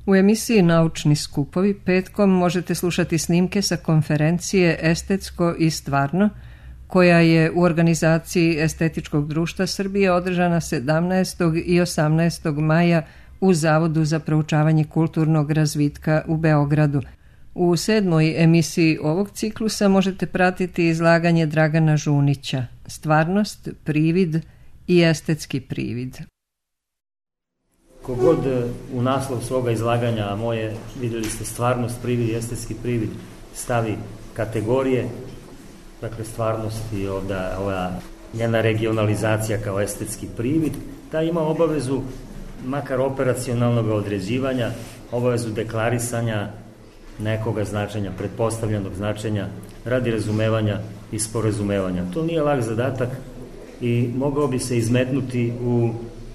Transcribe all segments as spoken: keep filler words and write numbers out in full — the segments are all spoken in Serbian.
U emisiji Naučni skupovi petkom možete slušati snimke sa konferencije Estetsko i stvarno, koja je u organizaciji Estetičkog društva Srbije održana sedamnaestog i osamnaestog maja u Zavodu za proučavanje kulturnog razvitka u Beogradu. U sedmoj emisiji ovog ciklusa možete pratiti izlaganje Dragana Žunića, Stvarnost, privid i estetski privid. Kogod u naslov svoga izlaganja, a moje, vidjeli ste, stvarnost, privid i estetski privid, stavi kategorije, dakle stvarnost i ovda, ova njena regionalizacija kao estetski privid, ta ima obavezu makar operacionalnog određivanja, obavezu deklarisanja nekoga značenja, pretpostavljenog značenja, radi razumevanja i sporazumevanja. To nije lak zadatak i mogao bi se izmetnuti u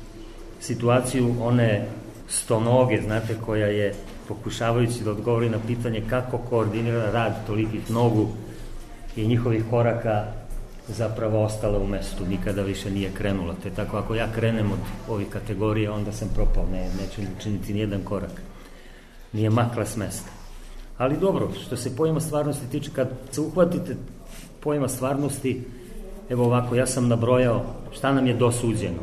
situaciju one stonoge, znate, koja je, pokušavajući da odgovori na pitanje kako koordinira rad tolikih nogu i njihovih koraka, zapravo ostala u mestu, nikada više nije krenula. Te tako, ako ja krenem od ovih kategorija, onda sam propao, ne, neću učiniti nijedan korak. Nije makla s mesta. Ali dobro, što se pojma stvarnosti tiče, kad se uhvatite pojma stvarnosti, evo ovako, ja sam nabrojao šta nam je dosuđeno.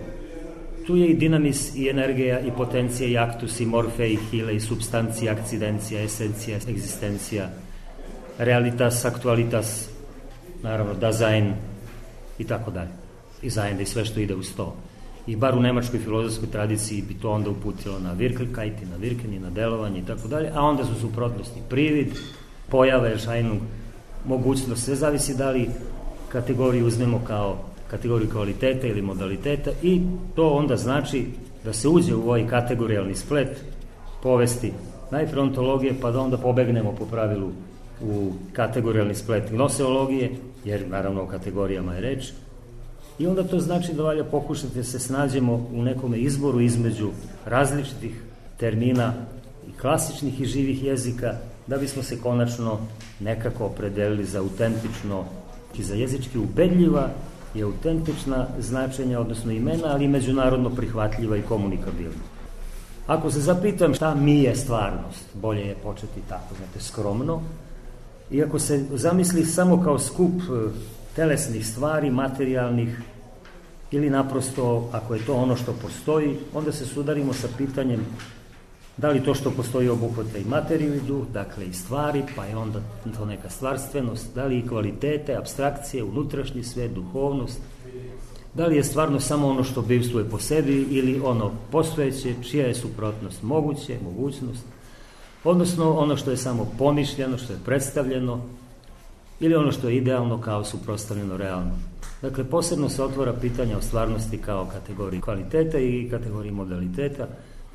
Tu je i dinamis, i energija, i potencija, i aktus, i morfe, i hile, i substancija, akcidencija, esencija, egzistencija, realitas, aktualitas, naravno, dasein, i tako dalje. I zajedno, i sve što ide uz to. I bar u nemačkoj filozofskoj tradiciji bi to onda uputilo na Wirklichkeit, na Wirken, na delovanje, i tako dalje, a onda su suprotnosti privid, pojave, erscheinung, mogućnost, sve zavisi da li kategoriju uzmemo kao kategoriju kvaliteta ili modaliteta, i to onda znači da se uđe u ovaj kategorijalni splet povesti najpre ontologije, pa da onda pobegnemo po pravilu u kategorijalni splet gnoseologije, jer naravno o kategorijama je reč, i onda to znači da valja pokušati da se snađemo u nekome izboru između različitih termina i klasičnih i živih jezika, da bismo se konačno nekako opredelili za autentično i za jezički ubedljiva i autentična značenja, odnosno imena, ali i međunarodno prihvatljiva i komunikabilna. Ako se zapitam šta mi je stvarnost, bolje je početi tako, znate, skromno, i ako se zamisli samo kao skup telesnih stvari, materijalnih, ili naprosto, ako je to ono što postoji, onda se sudarimo sa pitanjem da li to što postoji obuhvata i materiju i duh, dakle i stvari, pa je onda to neka stvarstvenost, da li i kvalitete, apstrakcije, unutrašnji svet, duhovnost, da li je stvarno samo ono što bivstvuje po sebi ili ono postojeće, čija je suprotnost moguće, mogućnost, odnosno ono što je samo pomišljeno, što je predstavljeno, ili ono što je idealno kao suprotstavljeno realno. Dakle, posebno se otvara pitanje o stvarnosti kao kategoriji kvaliteta i kategoriji modaliteta,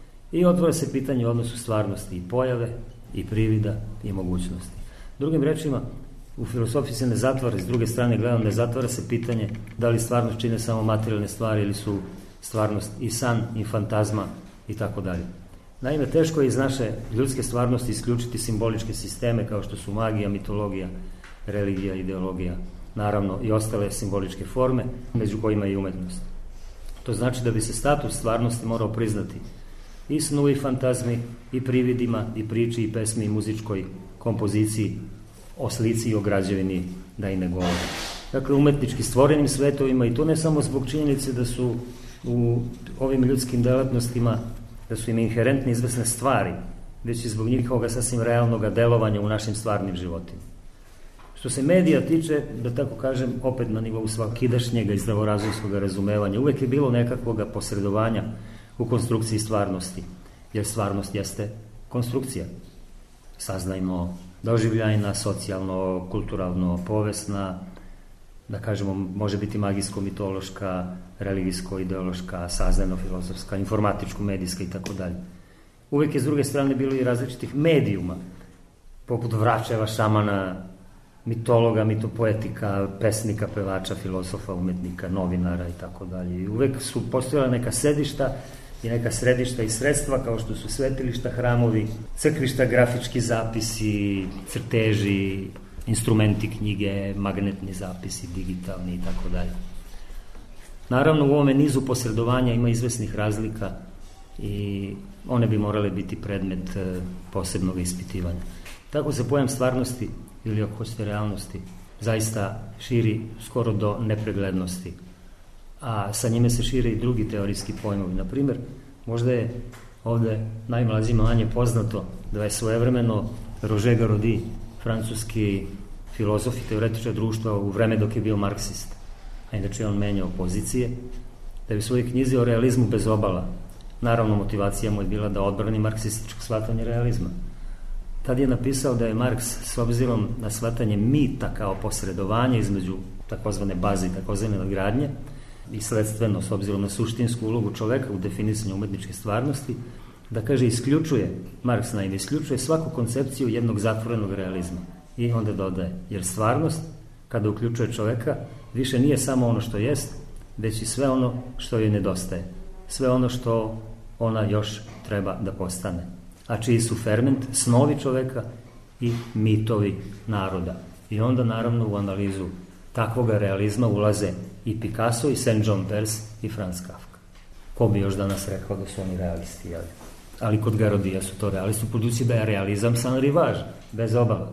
i otvara se pitanje o odnosu stvarnosti i pojave, i privida, i mogućnosti. Drugim rečima, u filosofiji se ne zatvara, s druge strane gledam, ne zatvara se pitanje da li stvarnost čine samo materijalne stvari ili su stvarnost i san, i fantazma, i tako dalje. Naime, teško je iz naše ljudske stvarnosti isključiti simboličke sisteme kao što su magija, mitologija, religija, ideologija, naravno i ostale simboličke forme, među kojima i umetnost. To znači da bi se status stvarnosti morao priznati i snu, i fantazmi, i prividima, i priči, i pesmi, i muzičkoj kompoziciji, o slici i o građevini, da i ne govore. Dakle, umetnički stvorenim svetovima, i to ne samo zbog činjenice da su u ovim ljudskim delatnostima, da su im inherentne izvesne stvari, već i zbog njihovog sasvim realnog delovanja u našim stvarnim životima. Što se medija tiče, da tako kažem, opet na nivou svakidašnjega i zdravorazumskog razumevanja, uvek je bilo nekakvog posredovanja u konstrukciji stvarnosti, jer stvarnost jeste konstrukcija. Saznajmo, doživljajna, socijalno, kulturalno, povesna, da kažemo, može biti magijsko-mitološka, religijsko-ideološka, saznajno-filozofska, informatičko-medijska i tako dalje. Uvek je s druge strane bilo i različitih medijuma, poput vračeva, šamana, mitologa, mitopoetika, pesnika, pevača, filosofa, umetnika, novinara i tako dalje. I uvek su postojala neka sedišta i neka središta i sredstva, kao što su svetilišta, hramovi, crkvišta, grafički zapisi, crteži, instrumenti, knjige, magnetni zapisi, digitalni i tako dalje. Naravno, u ovome nizu posredovanja ima izvesnih razlika i one bi morale biti predmet posebnog ispitivanja. Tako se pojam stvarnosti ili ako hoćete realnosti zaista širi skoro do nepreglednosti, a sa njime se šire i drugi teorijski pojmovi. Na primjer, možda je ovdje najmlađima manje poznato da je svojevremeno Roger Garaudy, francuski filozof i teoretičar društva u vreme dok je bio marksist, a inače on menjao pozicije, da je u svojoj knjizi o realizmu bez obala, naravno motivacija mu je bila da odbrani marksističko shvatanje realizma. Tad je napisao da je Marks s obzirom na shvatanje mita kao posredovanje između takozvane baze i takozvane nadgradnje i sledstveno s obzirom na suštinsku ulogu čoveka u definisanju umetničke stvarnosti, da kaže isključuje, Marks naime isključuje svaku koncepciju jednog zatvorenog realizma. I onda dodaje, jer stvarnost, kada uključuje čoveka, više nije samo ono što jest, već i sve ono što joj nedostaje. Sve ono što ona još treba da postane. A čiji su ferment snovi čoveka i mitovi naroda. I onda naravno u analizu takvoga realizma ulaze i Picasso i Saint John Perse i Franz Kafka. Ko bi još danas rekao da su oni realisti, jel? Ali kod Garodija su to realisti, budući da je realizam sans rivage, bez obala.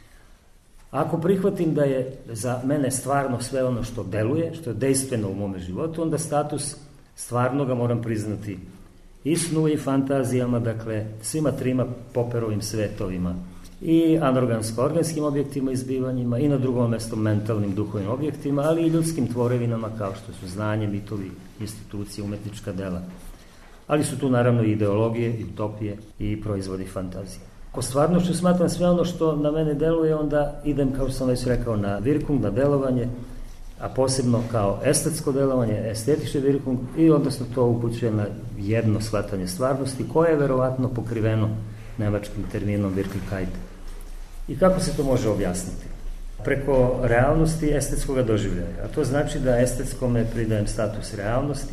Ako prihvatim da je za mene stvarno sve ono što deluje, što je dejstveno u mome životu, onda status stvarnoga moram priznati i snu i fantazijama, dakle svima trima Popperovim svetovima, i anorgansko-organskim objektima i zbivanjima, i na drugom mjestu mentalnim duhovnim objektima, ali i ljudskim tvorevinama kao što su znanje, mitovi, institucije, umetnička dela. Ali su tu naravno i ideologije, i utopije, i proizvodi fantazije. Ako stvarnošću smatram sve ono što na mene deluje, onda idem, kao što sam već rekao, na Wirkung, na delovanje, a posebno kao estetsko delovanje, estetični Wirkung, i odnosno to upućuje na jedno shvatanje stvarnosti, koje je verovatno pokriveno nemačkim terminom Wirklichkeit. I kako se to može objasniti? Preko realnosti estetskog doživljaja. A to znači da estetskome pridajem status realnosti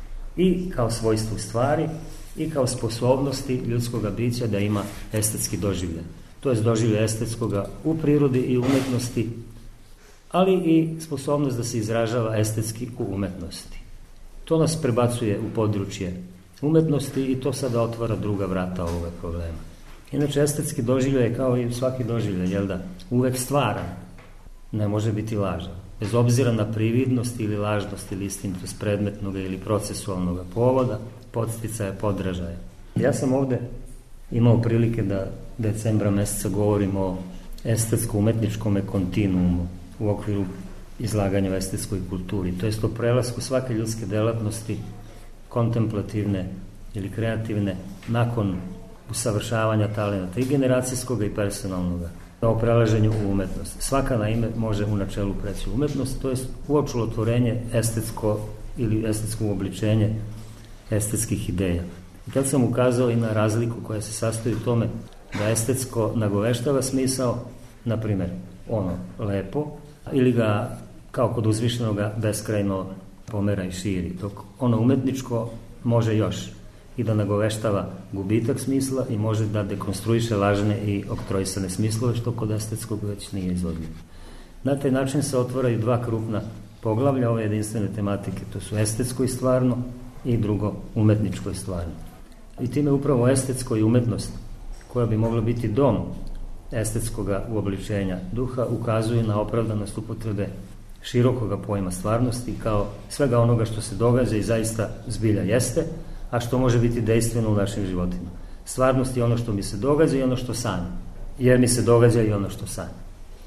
i kao svojstvu stvari i kao sposobnosti ljudskog bića da ima estetski doživljaj. To je doživljaj estetskoga u prirodi i umetnosti, ali i sposobnost da se izražava estetski u umetnosti. To nas prebacuje u područje umetnosti i to sada otvara druga vrata ovoga problema. Inače, estetski doživljaj je kao i svaki doživljaj, jel da, uvek stvaran, ne može biti lažan. Bez obzira na prividnost ili lažnost ili istinitost predmetnog ili procesualnog povoda, podsticaja, podražaja. Ja sam ovde imao prilike da decembra meseca govorim o estetsko-umetničkom kontinuumu u okviru izlaganja o estetskoj kulturi, to jest o prelasku svake ljudske delatnosti, kontemplativne ili kreativne, nakon usavršavanja talenata i generacijskog i personalnog, o prelaženju u umetnost. Svaka naime može u načelu preći u umetnost, to je uočulotvorenje estetsko ili estetsko uobličenje estetskih ideja. I tad sam ukazao i na razliku koja se sastoji u tome da estetsko nagoveštava smisao, na primjer, ono lepo, ili ga kao kod uzvišenoga beskrajno pomera i širi, dok ono umetničko može još i da nagoveštava gubitak smisla i može da dekonstruiše lažne i oktroisane smislove, što kod estetskog već nije izvodljivo. Na taj način se otvaraju dva krupna poglavlja ove jedinstvene tematike, to su estetsko i stvarno i drugo umetničko i stvarno. I time upravo estetsko i umetnost, koja bi mogla biti dom estetskoga uobličenja duha, ukazuju na opravdanost upotrebe širokoga pojma stvarnosti kao svega onoga što se događa i zaista zbilja jeste, a što može biti dejstveno u našim životima. Stvarnost je ono što mi se događa i ono što sanjam, jer mi se događa i ono što sanjam.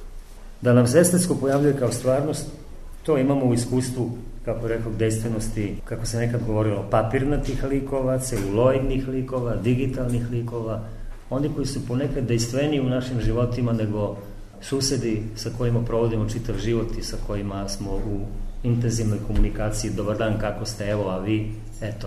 Da nam se estetsko pojavljuje kao stvarnost, to imamo u iskustvu, kako rekao, dejstvenosti, kako se nekad govorilo, papirnatih likova, celuloidnih likova, digitalnih likova, oni koji su ponekad dejstveniji u našim životima nego susedi sa kojima provodimo čitav život i sa kojima smo u intenzivnoj komunikaciji. Dobar dan, kako ste, evo, a vi, eto.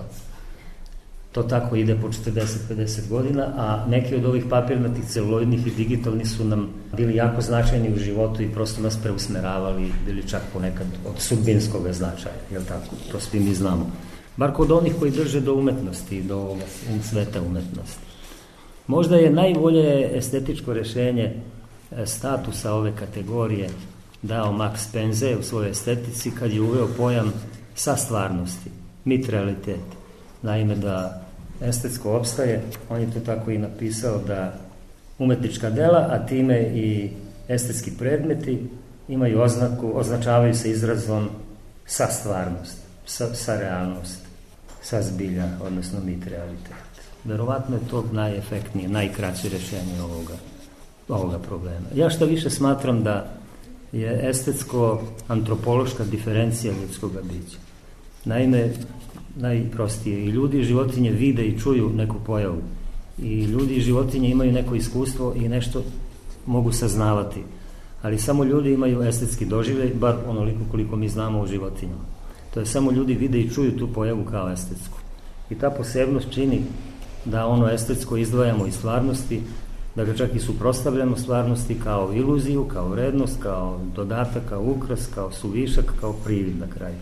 To tako ide po četrdeset do pedeset godina, a neki od ovih papirnatih, celuloidnih i digitalnih su nam bili jako značajni u životu i prosto nas preusmeravali, bili čak ponekad od sudbinskog značaja, jel tako? To svi mi znamo. Bar kod onih koji drže do umetnosti i do ovoga sveta umetnosti. Možda je najbolje estetičko rešenje statusa ove kategorije dao Max Penze u svojoj estetici kad je uveo pojam sa stvarnosti, mit realitet. Naime, da estetsko opstaje, on je to tako i napisao da umetnička dela, a time i estetski predmeti imaju oznaku, označavaju se izrazom sa stvarnost, sa, sa realnost, sa zbilja, odnosno mit realitet. Verovatno je to najefektnije, najkraće rješenje ovoga, ovoga problema. Ja što više smatram da je estetsko-antropološka diferencija ljudskog bića. Naime, najprostije, i ljudi i životinje vide i čuju neku pojavu. I ljudi i životinje imaju neko iskustvo i nešto mogu saznavati. Ali samo ljudi imaju estetski doživljaj, bar onoliko koliko mi znamo u životinjama. To je samo ljudi vide i čuju tu pojavu kao estetsku. I ta posebnost čini da ono estetsko izdvajamo iz stvarnosti, da ga čak i suprotstavljamo stvarnosti kao iluziju, kao vrednost, kao dodatak, kao ukras, kao suvišak, kao privid na kraju.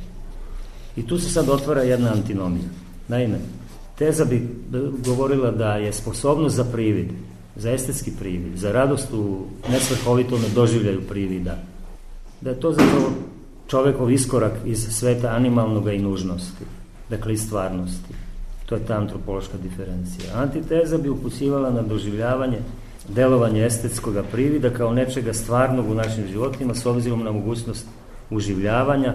I tu se sad otvara jedna antinomija. Naime, teza bi govorila da je sposobnost za privid, za estetski privid, za radost u nesvrhovitom doživljaju privida, da je to zapravo čovekov iskorak iz sveta animalnoga i nužnosti, dakle iz stvarnosti. To je ta antropološka diferencija. Antiteza bi upućivala na doživljavanje, delovanje estetskog privida kao nečega stvarnog u našim životima s obzirom na mogućnost uživljavanja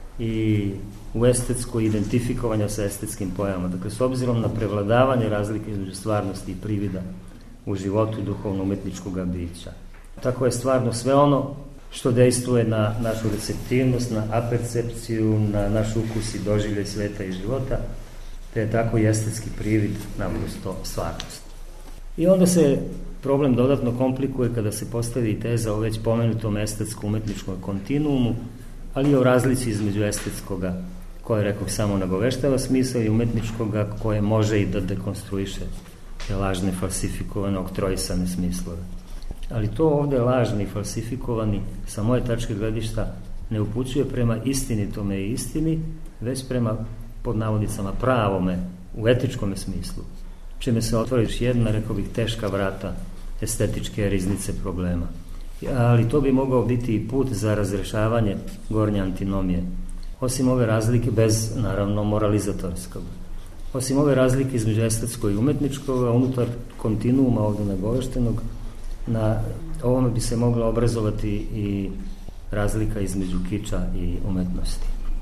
i u estetsko identifikovanja sa estetskim pojavama. Dakle, s obzirom na prevladavanje razlike između stvarnosti i privida u životu duhovno-umetničkog bića. Tako je stvarno sve ono što dejstvuje na našu receptivnost, na apercepciju, na naš ukus i doživljaj sveta i života, te je tako i estetski privid naprosto stvarnost. I onda se problem dodatno komplikuje kada se postavi teza o već pomenutom estetsko-umetničkom kontinuumu, ali i o razlici između estetskoga, koje, rekao, samo nagoveštava smisao, i umetničkoga, koje može i da dekonstruiše te lažne, falsifikovane, oktroisane smislove. Ali to ovde lažni, falsifikovani, sa moje tačke gledišta, ne upućuje prema istinitome i istini, već prema, pod navodnicama, pravome, u etičkome smislu, čime se otvori još jedna, rekao bih, teška vrata estetičke riznice problema. Ali to bi mogao biti i put za razrešavanje gornje antinomije. Osim ove razlike, bez, naravno, moralizatorskog. Osim ove razlike između estetskog i umetničkog, unutar kontinuuma ovdje nagoveštenog, na ovome bi se mogla obrazovati i razlika između kiča i umetnosti,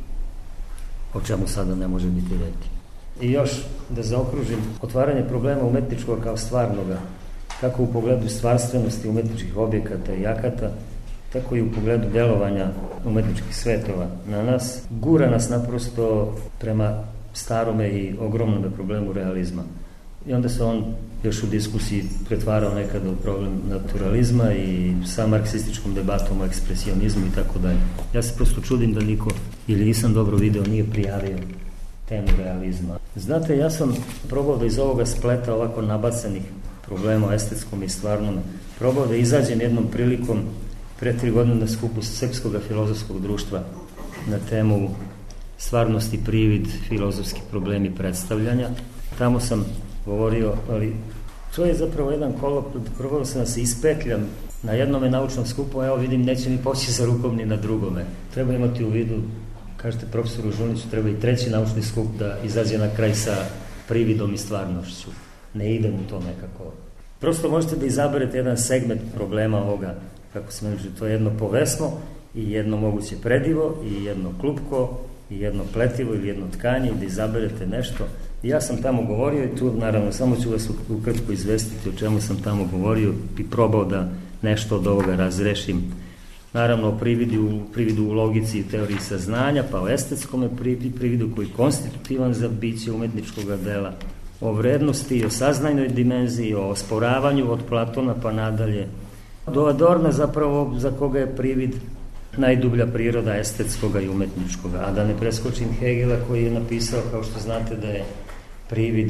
o čemu sada ne može biti reći. I još da zaokružim, otvaranje problema umetničkog kao stvarnoga, kako u pogledu stvarstvenosti umetničkih objekata i akata, tako i u pogledu delovanja umetničkih svetova na nas, gura nas naprosto prema starome i ogromnom problemu realizma. I onda se on još u diskusiji pretvarao nekada u problem naturalizma i sa marksističkom debatom o ekspresionizmu i tako dalje. Ja se prosto čudim da niko, ili nisam dobro video, nije prijavio temu realizma. Znate, ja sam probao da iz ovoga spleta ovako nabacanih problema o estetskom i stvarnom, probao da izađem jednom prilikom pre tri godine na skupu Srpskog filozofskog društva na temu stvarnosti, privid, filozofski problemi predstavljanja. Tamo sam govorio, ali to je zapravo jedan kolop, probao sam da se ispetljam na jednome naučnom skupu, evo vidim, neće mi poći za rukom ni na drugome. Treba imati u vidu, kažete profesoru Žuniću, treba i treći naučni skup da izađe na kraj sa prividom i stvarnošću. Ne idem u to nekako. Prosto možete da izaberete jedan segment problema ovoga, kako se meni, to je jedno povesno i jedno moguće predivo i jedno klupko i jedno pletivo ili jedno tkanje i da izaberete nešto. I ja sam tamo govorio i tu, naravno, samo ću vas ukratko izvestiti o čemu sam tamo govorio i probao da nešto od ovoga razrešim. Naravno, o prividu, prividu u logici i teoriji saznanja, pa o estetskom prividu koji je konstitutivan za biće umetničkog dela, o vrednosti i o saznajnoj dimenziji, o osporavanju od Platona pa nadalje, do Adorna zapravo za koga je privid najdublja priroda estetskoga i umetničkoga, a da ne preskočim Hegela koji je napisao, kao što znate, da je privid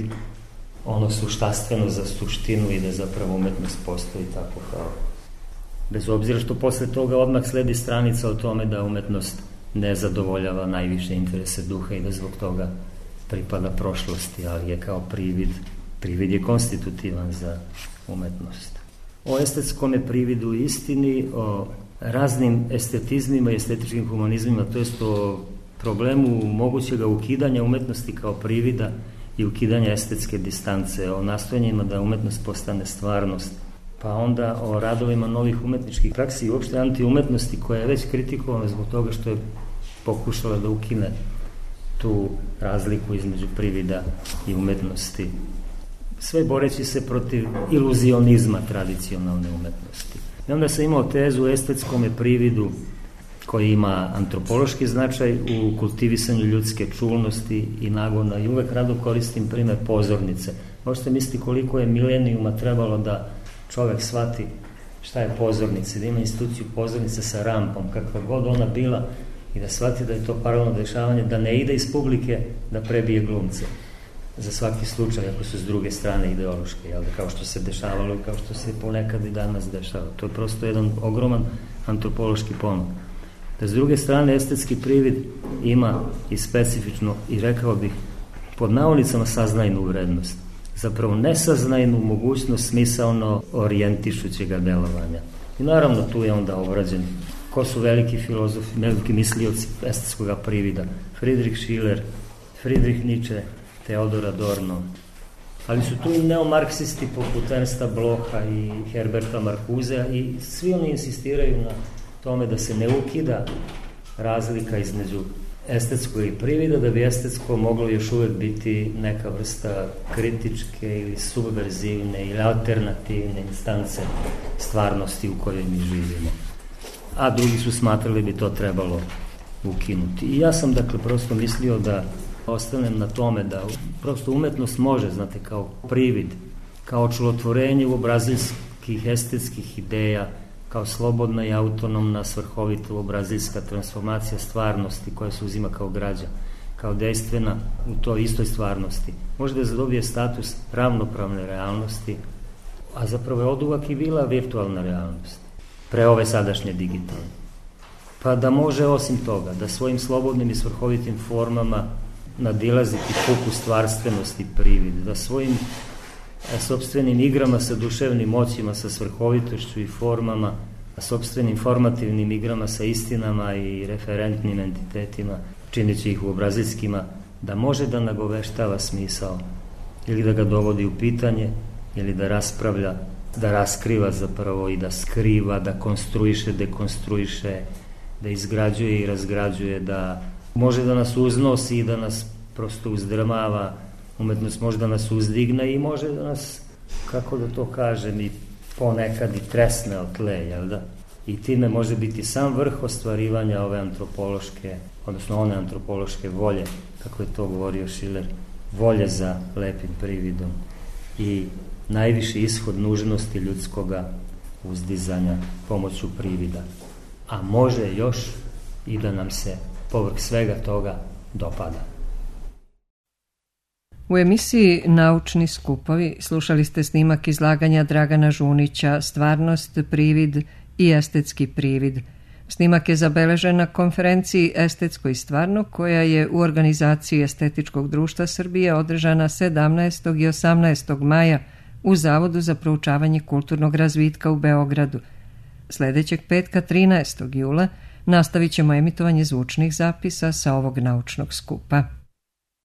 ono suštastveno za suštinu i da zapravo umetnost postoji tako kao. Bez obzira što posle toga odmah sledi stranica o tome da umetnost ne zadovoljava najviše interese duha i da zbog toga pripada prošlosti, ali je kao privid, privid je konstitutivan za umetnost. O estetskom je prividu istini, o raznim estetizmima i estetičkim humanizmima, to jest o problemu mogućega ukidanja umetnosti kao privida i ukidanje estetske distance, o nastojanjima da umetnost postane stvarnost, pa onda o radovima novih umetničkih praksi i uopšte antiumetnosti koja je već kritikovana zbog toga što je pokušala da ukine tu razliku između privida i umetnosti. Sve boreći se protiv iluzionizma tradicionalne umetnosti. I onda sam imao tezu o estetskome prividu koji ima antropološki značaj u kultivisanju ljudske čulnosti i nagona i uvek rado koristim primer pozornice. Možete misliti koliko je milenijuma trebalo da čovek shvati šta je pozornica, da ima instituciju pozornice sa rampom, kakva god ona bila, i da shvati da je to paralelno dešavanje, da ne ide iz publike da prebije glumce. Za svaki slučaj, ako su s druge strane ideološke, jel, kao što se dešavalo i kao što se ponekad i danas dešava. To je prosto jedan ogroman antropološki pomak. Da s druge strane estetski privid ima i specifično, i rekao bih, pod navodnicama saznajnu vrednost. Zapravo nesaznajnu mogućnost smisaono orijentišućega delovanja. I naravno tu je onda obrađen ko su veliki filozofi, veliki mislioci estetskog privida. Friedrich Schiller, Friedrich Nietzsche, Theodor Adorno. Ali su tu i neomarksisti poput Ernsta Blocha i Herberta Marcusea i svi oni insistiraju na tome da se ne ukida razlika između estetskog i privida, da bi estetsko moglo još uvek biti neka vrsta kritičke ili subverzivne ili alternativne instance stvarnosti u kojoj mi živimo. A drugi su smatrali bi to trebalo ukinuti. I ja sam dakle prosto mislio da ostanem na tome da prosto umetnost može, znate, kao privid, kao čulotvorenje uobrazilskih estetskih ideja, kao slobodna i autonomna svrhovita uobrazilska transformacija stvarnosti koja se uzima kao građa, kao dejstvena u toj istoj stvarnosti. Može da zadobije status ravnopravne realnosti, a zapravo je oduvak i bila virtualna realnost, pre ove sadašnje digitalne. Pa da može osim toga, da svojim slobodnim i svrhovitim formama nadilaziti puku stvarstvenost i privid, da svojim sopstvenim igrama sa duševnim moćima, sa svrhovitošću i formama, sopstvenim formativnim igrama sa istinama i referentnim entitetima, čineći ih uobrazilskima, da može da nagoveštava smisao ili da ga dovodi u pitanje ili da raspravlja, da raskriva zapravo i da skriva, da konstruiše, dekonstruiše, da izgrađuje i razgrađuje, da može da nas uznosi i da nas prosto uzdrmava. Umetnost može da nas uzdigne i može da nas, kako da to kažem, i ponekad i tresne od tle, jel da? I time može biti sam vrh ostvarivanja ove antropološke, odnosno one antropološke volje, kako je to govorio Schiller, volje za lepim prividom i najviši ishod nužnosti ljudskoga uzdizanja pomoću privida. A može još i da nam se povrh svega toga dopada. U emisiji Naučni skupovi slušali ste snimak izlaganja Dragana Žunića Stvarnost, privid i estetski privid. Snimak je zabeležen na konferenciji Estetsko i stvarno koja je u organizaciji Estetičkog društva Srbije održana sedamnaestog i osamnaestog maja u Zavodu za proučavanje kulturnog razvitka u Beogradu. Sledećeg petka trinaestog jula nastavit ćemo emitovanje zvučnih zapisa sa ovog naučnog skupa.